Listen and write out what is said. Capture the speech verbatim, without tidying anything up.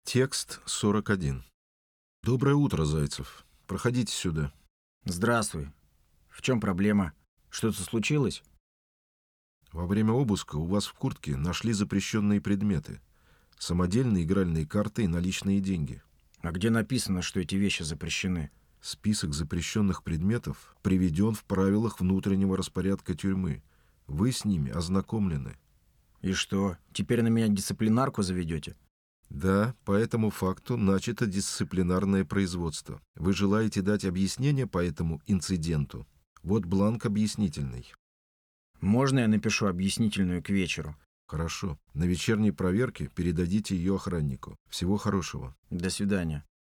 Текст сорок один. Доброе утро, Зайцев. Проходите сюда. Здравствуй. В чем проблема? Что-то случилось? Во время обыска у вас в куртке нашли запрещенные предметы. Самодельные игральные карты и наличные деньги. А где написано, что эти вещи запрещены? Список запрещенных предметов приведен в правилах внутреннего распорядка тюрьмы. Вы с ними ознакомлены. И что, теперь на меня дисциплинарку заведете? Да, по этому факту начато дисциплинарное производство. Вы желаете дать объяснение по этому инциденту? Вот бланк объяснительный. Можно я напишу объяснительную к вечеру? Хорошо. На вечерней проверке передадите ее охраннику. Всего хорошего. До свидания.